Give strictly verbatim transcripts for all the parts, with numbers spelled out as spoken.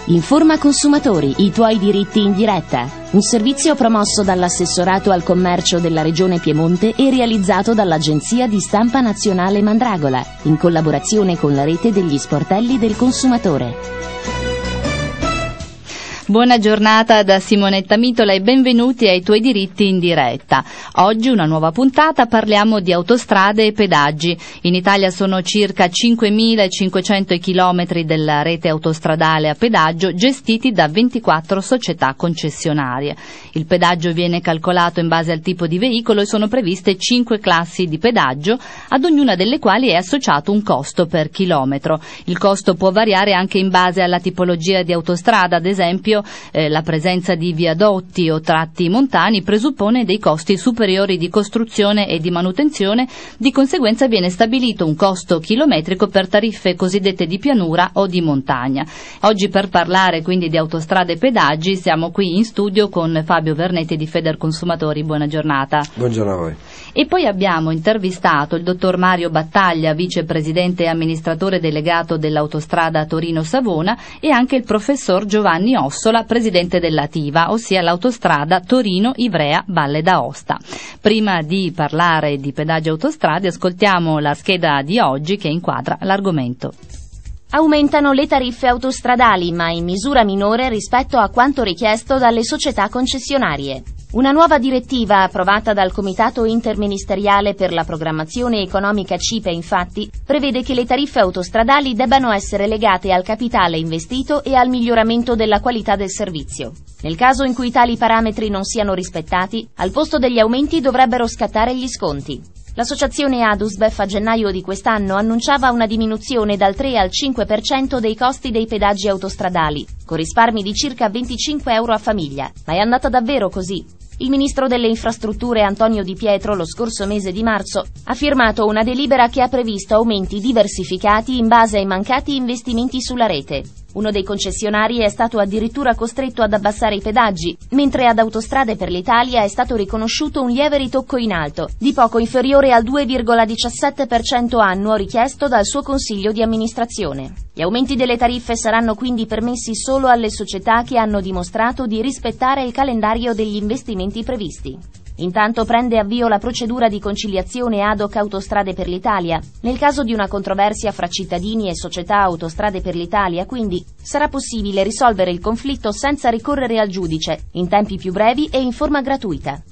Informa consumatori, i tuoi diritti in diretta. Un servizio promosso dall'Assessorato al Commercio della Regione Piemonte e realizzato dall'Agenzia di Stampa Nazionale Mandragola, in collaborazione con la rete degli sportelli del consumatore. Buona giornata da Simonetta Mitola e benvenuti ai Tuoi diritti in diretta. Oggi una nuova puntata, parliamo di autostrade e pedaggi. In Italia sono circa cinquemilacinquecento i chilometri della rete autostradale a pedaggio gestiti da ventiquattro società concessionarie. Il pedaggio viene calcolato in base al tipo di veicolo e sono previste cinque classi di pedaggio, ad ognuna delle quali è associato un costo per chilometro. Il costo può variare anche in base alla tipologia di autostrada, ad esempio Eh, la presenza di viadotti o tratti montani presuppone dei costi superiori di costruzione e di manutenzione, di conseguenza viene stabilito un costo chilometrico per tariffe cosiddette di pianura o di montagna. Oggi per parlare quindi di autostrade e pedaggi siamo qui in studio con Fabio Vernetti di Federconsumatori. Buona giornata. Buongiorno a voi. E poi abbiamo intervistato il dottor Mario Battaglia, vicepresidente e amministratore delegato dell'autostrada Torino-Savona, e anche il professor Giovanni Ossola, presidente della T I V A, ossia l'autostrada Torino-Ivrea-Valle d'Aosta. Prima di parlare di pedaggi autostrade, ascoltiamo la scheda di oggi che inquadra l'argomento. Aumentano le tariffe autostradali, ma in misura minore rispetto a quanto richiesto dalle società concessionarie. Una nuova direttiva approvata dal Comitato Interministeriale per la Programmazione Economica C I P E, infatti, prevede che le tariffe autostradali debbano essere legate al capitale investito e al miglioramento della qualità del servizio. Nel caso in cui tali parametri non siano rispettati, al posto degli aumenti dovrebbero scattare gli sconti. L'associazione Adusbef a gennaio di quest'anno annunciava una diminuzione dal tre al cinque per cento dei costi dei pedaggi autostradali, con risparmi di circa venticinque euro a famiglia. Ma è andata davvero così? Il ministro delle infrastrutture Antonio Di Pietro lo scorso mese di marzo ha firmato una delibera che ha previsto aumenti diversificati in base ai mancati investimenti sulla rete. Uno dei concessionari è stato addirittura costretto ad abbassare i pedaggi, mentre ad Autostrade per l'Italia è stato riconosciuto un lieve ritocco in alto, di poco inferiore al due virgola diciassette per cento annuo richiesto dal suo consiglio di amministrazione. Gli aumenti delle tariffe saranno quindi permessi solo alle società che hanno dimostrato di rispettare il calendario degli investimenti previsti. Intanto prende avvio la procedura di conciliazione ad hoc Autostrade per l'Italia. Nel caso di una controversia fra cittadini e società Autostrade per l'Italia, quindi, sarà possibile risolvere il conflitto senza ricorrere al giudice, in tempi più brevi e in forma gratuita.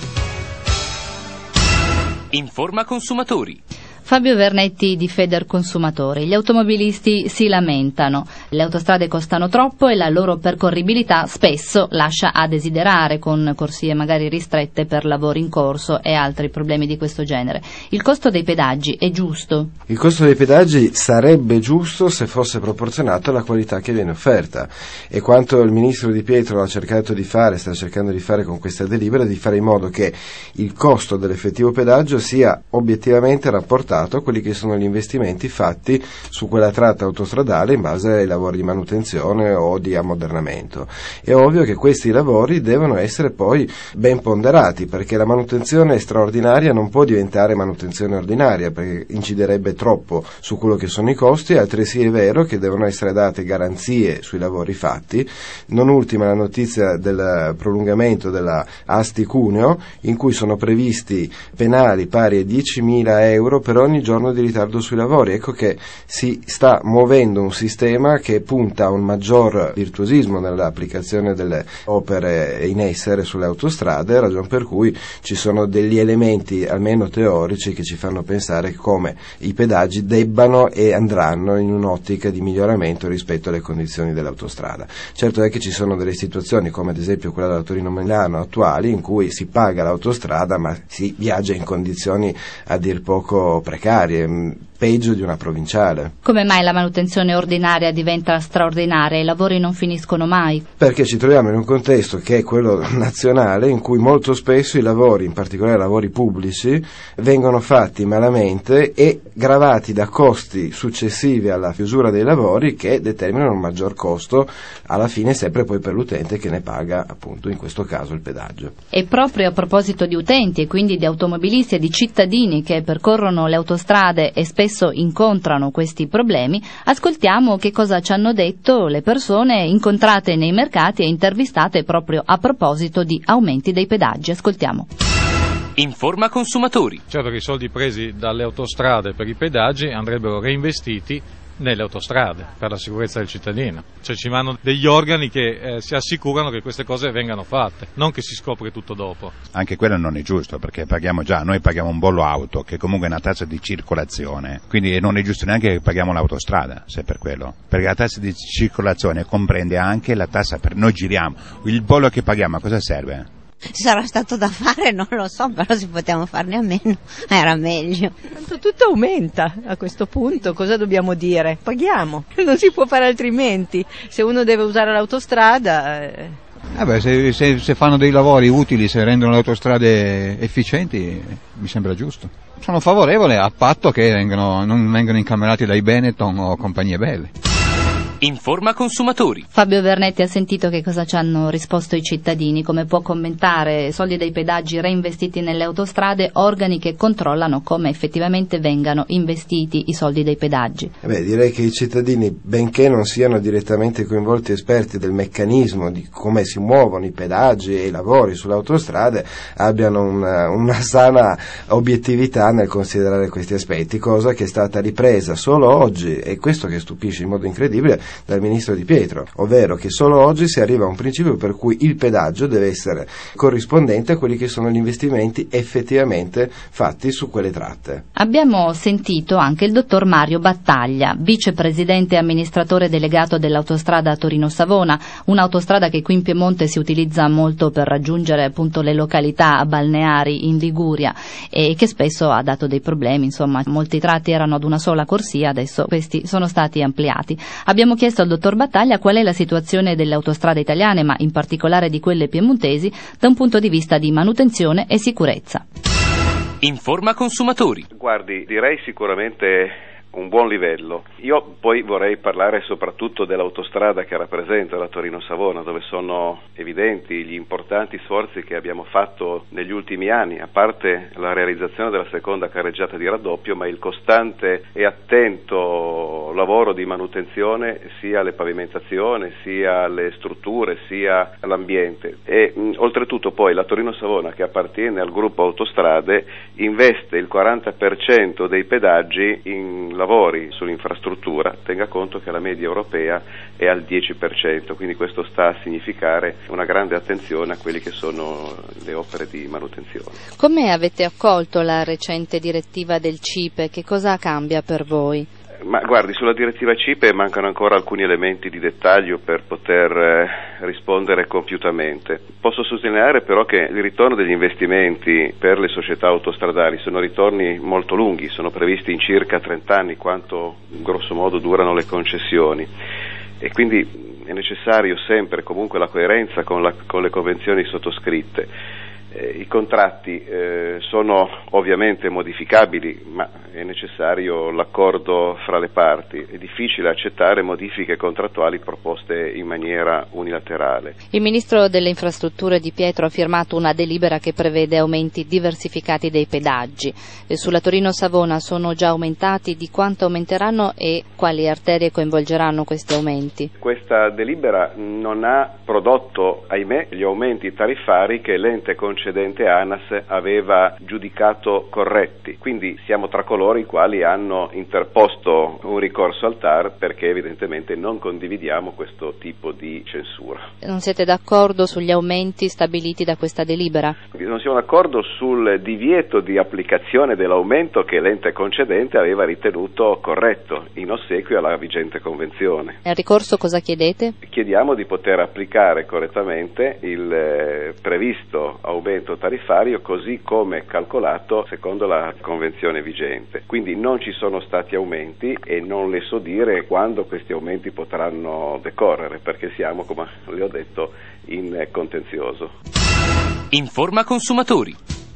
Informa consumatori. Fabio Vernetti di Federconsumatori. Gli automobilisti si lamentano. Le autostrade costano troppo e la loro percorribilità spesso lascia a desiderare, con corsie magari ristrette per lavori in corso e altri problemi di questo genere. Il costo dei pedaggi è giusto? Il costo dei pedaggi sarebbe giusto se fosse proporzionato alla qualità che viene offerta, e quanto il ministro Di Pietro ha cercato di fare, sta cercando di fare con questa delibera, di fare in modo che il costo dell'effettivo pedaggio sia obiettivamente rapportato a quelli che sono gli investimenti fatti su quella tratta autostradale in base ai lavori di manutenzione o di ammodernamento. È ovvio che questi lavori devono essere poi ben ponderati, perché la manutenzione straordinaria non può diventare manutenzione ordinaria, perché inciderebbe troppo su quello che sono i costi. Altresì è vero che devono essere date garanzie sui lavori fatti, non ultima la notizia del prolungamento della Asti Cuneo, in cui sono previsti penali pari a diecimila euro per ogni giorno di ritardo sui lavori. Ecco che si sta muovendo un sistema che punta a un maggior virtuosismo nell'applicazione delle opere in essere sulle autostrade, ragion per cui ci sono degli elementi almeno teorici che ci fanno pensare come i pedaggi debbano e andranno in un'ottica di miglioramento rispetto alle condizioni dell'autostrada. Certo è che ci sono delle situazioni, come ad esempio quella della Torino-Milano attuali, in cui si paga l'autostrada ma si viaggia in condizioni a dir poco precarie, peggio di una provinciale. Come mai la manutenzione ordinaria diventa straordinaria e i lavori non finiscono mai? Perché ci troviamo in un contesto che è quello nazionale, in cui molto spesso i lavori, in particolare lavori pubblici, vengono fatti malamente e gravati da costi successivi alla chiusura dei lavori, che determinano un maggior costo alla fine, sempre poi per l'utente che ne paga, appunto in questo caso, il pedaggio. E proprio a proposito di utenti e quindi di automobilisti e di cittadini che percorrono le autostrade e spesso spesso incontrano questi problemi, ascoltiamo che cosa ci hanno detto le persone incontrate nei mercati e intervistate proprio a proposito di aumenti dei pedaggi. Ascoltiamo. Informa consumatori. Certo che i soldi presi dalle autostrade per i pedaggi andrebbero reinvestiti nelle autostrade per la sicurezza del cittadino. Cioè ci vanno degli organi che eh, si assicurano che queste cose vengano fatte, non che si scopre tutto dopo. Anche quello non è giusto, perché paghiamo già, noi paghiamo un bollo auto che comunque è una tassa di circolazione, quindi non è giusto neanche che paghiamo l'autostrada, se per quello, perché la tassa di circolazione comprende anche la tassa per noi giriamo. Il bollo che paghiamo a cosa serve? Sarà stato da fare, non lo so, però se potevamo farne a meno era meglio. Tanto tutto aumenta a questo punto, cosa dobbiamo dire? Paghiamo, non si può fare altrimenti. Se uno deve usare l'autostrada... Eh... Eh beh, se, se, se fanno dei lavori utili, se rendono le autostrade efficienti, mi sembra giusto. Sono favorevole a patto che vengano, non vengano incamerati dai Benetton o compagnie belle. Informa consumatori. Fabio Vernetti ha sentito che cosa ci hanno risposto i cittadini, come può commentare soldi dei pedaggi reinvestiti nelle autostrade, organi che controllano come effettivamente vengano investiti i soldi dei pedaggi. Eh beh, direi che i cittadini, benché non siano direttamente coinvolti esperti del meccanismo di come si muovono i pedaggi e i lavori sulle autostrade, abbiano una, una sana obiettività nel considerare questi aspetti, cosa che è stata ripresa solo oggi, e questo che stupisce in modo incredibile, dal ministro Di Pietro, ovvero che solo oggi si arriva a un principio per cui il pedaggio deve essere corrispondente a quelli che sono gli investimenti effettivamente fatti su quelle tratte. Abbiamo sentito anche il dottor Mario Battaglia, vicepresidente e amministratore delegato dell'autostrada Torino-Savona, un'autostrada che qui in Piemonte si utilizza molto per raggiungere appunto le località balneari in Liguria e che spesso ha dato dei problemi, insomma molti tratti erano ad una sola corsia, adesso questi sono stati ampliati. Abbiamo chiesto al dottor Battaglia qual è la situazione delle autostrade italiane, ma in particolare di quelle piemontesi, da un punto di vista di manutenzione e sicurezza. Informa consumatori. Guardi, direi sicuramente un buon livello. Io poi vorrei parlare soprattutto dell'autostrada che rappresenta la Torino-Savona, dove sono evidenti gli importanti sforzi che abbiamo fatto negli ultimi anni, a parte la realizzazione della seconda carreggiata di raddoppio, ma il costante e attento lavoro di manutenzione sia alle pavimentazioni, sia alle strutture, sia all'ambiente. E mh, oltretutto poi la Torino-Savona, che appartiene al gruppo Autostrade, investe il quaranta per cento dei pedaggi in lavori sull'infrastruttura. Tenga conto che la media europea è al dieci per cento, quindi questo sta a significare una grande attenzione a quelle che sono le opere di manutenzione. Come avete accolto la recente direttiva del C I P E? Che cosa cambia per voi? Ma guardi, sulla direttiva C I P E mancano ancora alcuni elementi di dettaglio per poter eh, rispondere compiutamente. Posso sottolineare però che il ritorno degli investimenti per le società autostradali sono ritorni molto lunghi, sono previsti in circa trenta anni, quanto grosso modo durano le concessioni, e quindi è necessario sempre comunque la coerenza con, la, con le convenzioni sottoscritte. Eh, I contratti eh, sono ovviamente modificabili, ma è necessario l'accordo fra le parti. È difficile accettare modifiche contrattuali proposte in maniera unilaterale. Il ministro delle infrastrutture Di Pietro ha firmato una delibera che prevede aumenti diversificati dei pedaggi. Eh, sulla Torino-Savona sono già aumentati, di quanto aumenteranno e quali arterie coinvolgeranno questi aumenti? Questa delibera non ha prodotto, ahimè, gli aumenti tariffari che l'ente concedente ANAS aveva giudicato corretti, quindi siamo tra coloro i quali hanno interposto un ricorso al T A R perché evidentemente non condividiamo questo tipo di censura. Non siete d'accordo sugli aumenti stabiliti da questa delibera? Non siamo d'accordo sul divieto di applicazione dell'aumento che l'ente concedente aveva ritenuto corretto in ossequio alla vigente convenzione. Nel ricorso cosa chiedete? Chiediamo di poter applicare correttamente il eh, previsto aumento tariffario così come calcolato secondo la convenzione vigente. Quindi non ci sono stati aumenti e non le so dire quando questi aumenti potranno decorrere, perché siamo, come le ho detto, in contenzioso. Informa consumatori.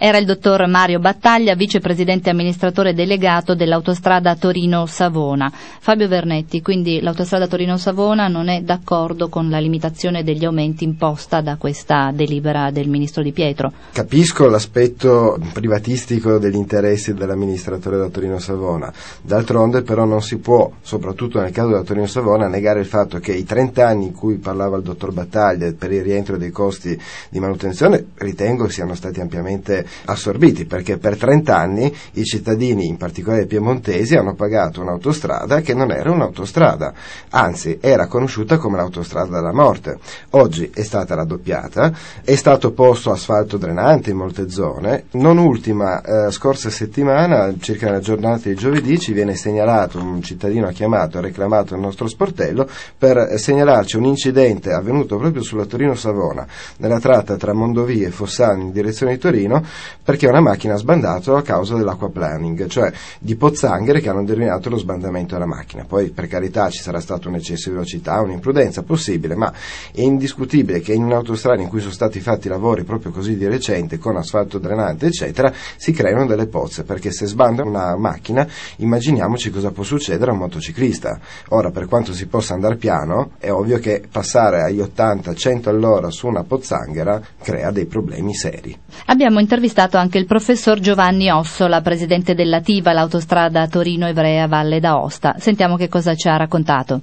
Era il dottor Mario Battaglia, vicepresidente amministratore delegato dell'autostrada Torino-Savona. Fabio Vernetti, quindi l'autostrada Torino-Savona non è d'accordo con la limitazione degli aumenti imposta da questa delibera del ministro Di Pietro? Capisco l'aspetto privatistico degli interessi dell'amministratore da Torino-Savona, d'altronde però non si può, soprattutto nel caso della Torino-Savona, negare il fatto che i trenta anni in cui parlava il dottor Battaglia per il rientro dei costi di manutenzione ritengo siano stati ampiamente assorbiti, perché per trenta anni i cittadini, in particolare i piemontesi, hanno pagato un'autostrada che non era un'autostrada, anzi era conosciuta come l'autostrada della morte. Oggi è stata raddoppiata, è stato posto asfalto drenante in molte zone, non ultima eh, scorsa settimana, circa nella giornata di giovedì, ci viene segnalato, un cittadino ha chiamato e reclamato il nostro sportello per segnalarci un incidente avvenuto proprio sulla Torino-Savona, nella tratta tra Mondovì e Fossano in direzione di Torino, perché una macchina ha sbandato a causa dell'acquaplaning, cioè di pozzanghere che hanno determinato lo sbandamento della macchina. Poi, per carità, ci sarà stato un eccesso di velocità, un'imprudenza possibile, ma è indiscutibile che in un'autostrada in cui sono stati fatti lavori proprio così di recente, con asfalto drenante eccetera, si creano delle pozze, perché se sbanda una macchina immaginiamoci cosa può succedere a un motociclista. Ora, per quanto si possa andare piano, è ovvio che passare agli ottanta cento all'ora su una pozzanghera crea dei problemi seri. Abbiamo intervistato anche il professor Giovanni Ossola, presidente della T I V A, l'autostrada Torino-Ivrea Valle d'Aosta. Sentiamo che cosa ci ha raccontato.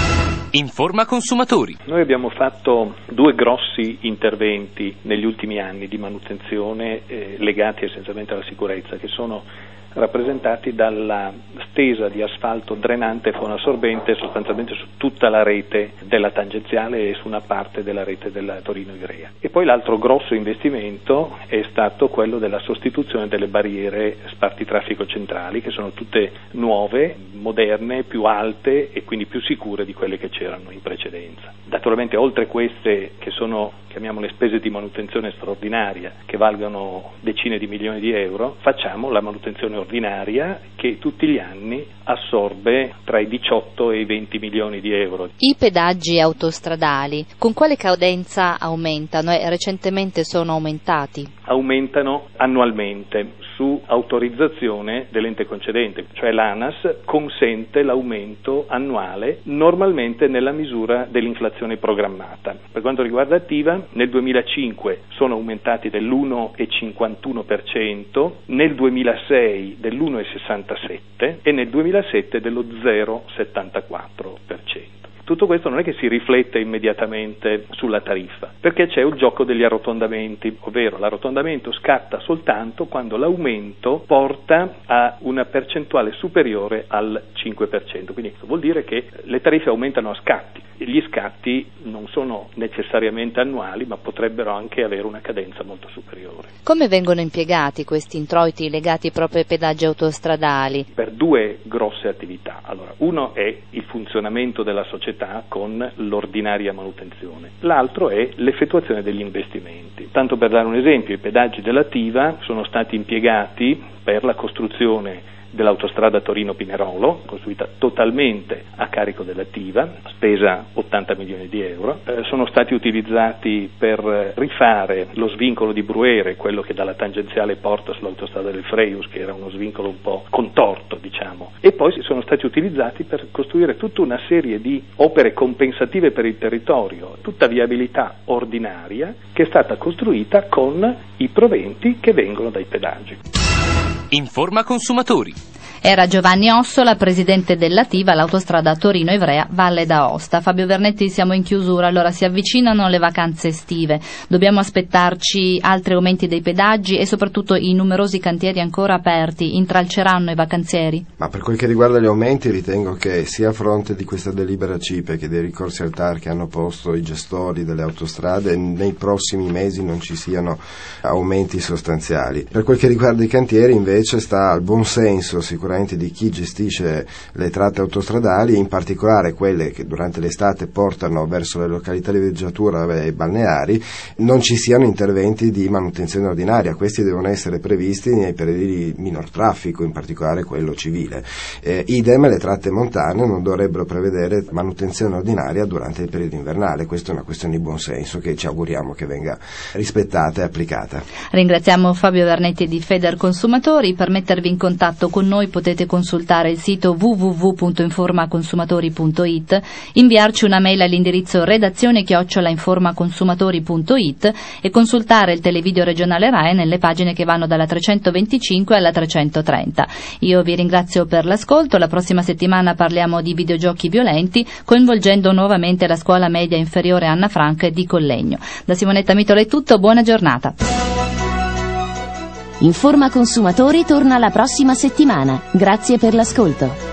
Informa consumatori. Noi abbiamo fatto due grossi interventi negli ultimi anni di manutenzione eh, legati essenzialmente alla sicurezza, che sono rappresentati dalla stesa di asfalto drenante e fonoassorbente sostanzialmente su tutta la rete della tangenziale e su una parte della rete della Torino-Ivrea. E poi l'altro grosso investimento è stato quello della sostituzione delle barriere spartitraffico centrali, che sono tutte nuove, moderne, più alte e quindi più sicure di quelle che c'erano in precedenza. Naturalmente, oltre queste che sono, chiamiamole, spese di manutenzione straordinaria, che valgono decine di milioni di euro, facciamo la manutenzione ordinaria che tutti gli anni assorbe tra i diciotto e i venti milioni di euro. I pedaggi autostradali con quale cadenza aumentano e recentemente sono aumentati? Aumentano annualmente su autorizzazione dell'ente concedente, cioè l'ANAS consente l'aumento annuale normalmente nella misura dell'inflazione programmata. Per quanto riguarda T I V A, nel duemilacinque sono aumentati dell'uno virgola cinquantuno per cento, nel duemilasei dell'uno virgola sessantasette per cento e nel duemilasette dello zero virgola settantaquattro per cento. Tutto questo non è che si riflette immediatamente sulla tariffa, perché c'è il gioco degli arrotondamenti, ovvero l'arrotondamento scatta soltanto quando l'aumento porta a una percentuale superiore al cinque per cento, quindi vuol dire che le tariffe aumentano a scatti. Gli scatti non sono necessariamente annuali, ma potrebbero anche avere una cadenza molto superiore. Come vengono impiegati questi introiti legati proprio ai pedaggi autostradali? Per due grosse attività. Allora, uno è il funzionamento della società con l'ordinaria manutenzione, l'altro è l'effettuazione degli investimenti. Tanto per dare un esempio, i pedaggi della T I V A sono stati impiegati per la costruzione dell'autostrada Torino-Pinerolo, costruita totalmente a carico della T I V A, spesa ottanta milioni di euro, eh, sono stati utilizzati per rifare lo svincolo di Bruere, quello che dalla tangenziale porta sull'autostrada del Freius, che era uno svincolo un po' contorto, diciamo, e poi sono stati utilizzati per costruire tutta una serie di opere compensative per il territorio, tutta viabilità ordinaria che è stata costruita con i proventi che vengono dai pedaggi. Informa consumatori. Era Giovanni Ossola, presidente della T I V A, l'autostrada Torino-Ivrea Valle d'Aosta. Fabio Vernetti, siamo in chiusura, allora si avvicinano le vacanze estive, dobbiamo aspettarci altri aumenti dei pedaggi e soprattutto i numerosi cantieri ancora aperti intralceranno i vacanzieri? Ma per quel che riguarda gli aumenti ritengo che sia a fronte di questa delibera C I P E che dei ricorsi al T A R che hanno posto i gestori delle autostrade nei prossimi mesi non ci siano aumenti sostanziali. Per quel che riguarda i cantieri invece sta al buon senso sicuramente sicuramente di chi gestisce le tratte autostradali, in particolare quelle che durante l'estate portano verso le località di villeggiatura e balneari, non ci siano interventi di manutenzione ordinaria. Questi devono essere previsti nei periodi di minor traffico, in particolare quello civile. Eh, idem, le tratte montane non dovrebbero prevedere manutenzione ordinaria durante il periodo invernale. Questa è una questione di buon senso che ci auguriamo che venga rispettata e applicata. Ringraziamo Fabio Vernetti di Federconsumatori. Per mettervi in contatto con noi potete consultare il sito w w w punto informaconsumatori punto i t, inviarci una mail all'indirizzo redazione chiocciola informaconsumatori punto i t e consultare il televideo regionale RAI nelle pagine che vanno dalla trecentoventicinque alla trecentotrenta. Io vi ringrazio per l'ascolto. La prossima settimana parliamo di videogiochi violenti, coinvolgendo nuovamente la scuola media inferiore Anna Frank di Collegno. Da Simonetta Mitola è tutto, buona giornata. Informa Consumatori torna la prossima settimana. Grazie per l'ascolto.